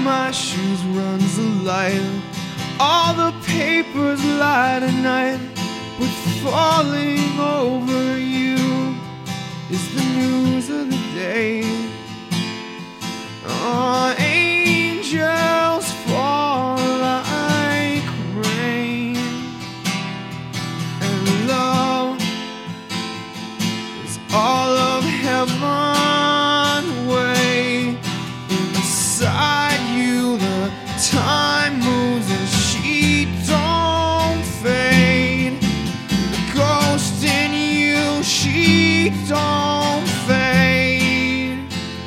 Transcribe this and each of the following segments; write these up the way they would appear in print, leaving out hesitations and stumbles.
my shoes runs the light. All the papers lie tonight, but falling over you is the news of the day. Oh, angels fall like rain, and love is all of heaven way. Inside you the time moves and she don't fade. The ghost in you, she don't fade.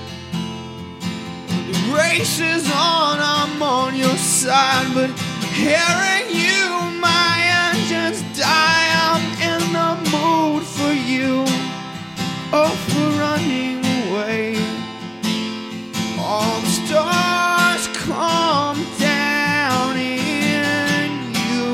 The race is on, I'm on your side, but hearing you, my engines die. I'm in the mood for you, oh, for running away. All the stars come down in you,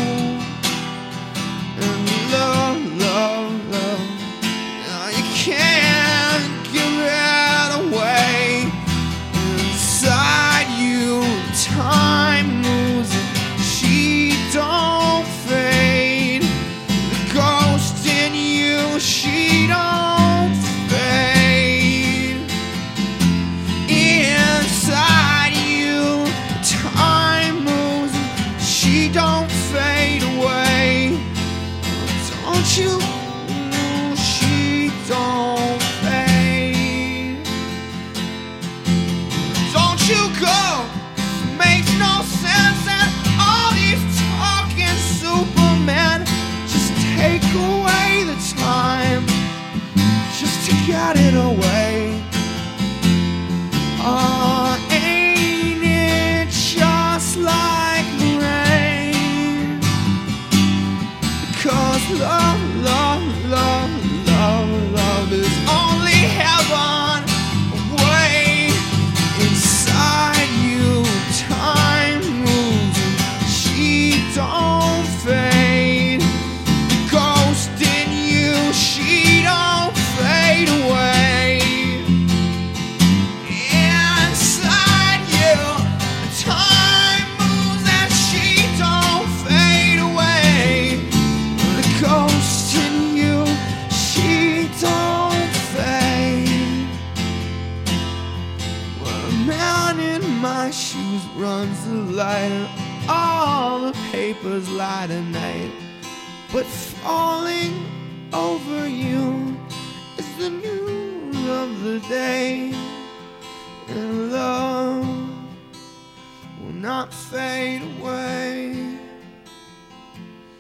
and love, love, love, now you can't give it away. Inside you, time moves and she don't fade. The ghost in you, she don't fade. Inside you, time moves and she don't fade away. Don't you? She don't fade. Don't you go? Makes no sense, and all these talking Superman. Just take away the time, just to get it away. Oh, ain't it just like the rain? Because love, love, love, love, love is only heaven away. Inside you, time moves and she don't fade. The ghost in you, she don't fade away. Inside you, time moves and she don't fade away. The ghost in you, she don't fade. Well, a man in my shoes runs the light. All the papers lie tonight, but falling over you is the news of the day. And love will not fade away.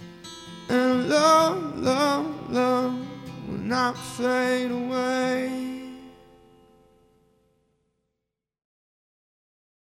And love, love, love will not fade away.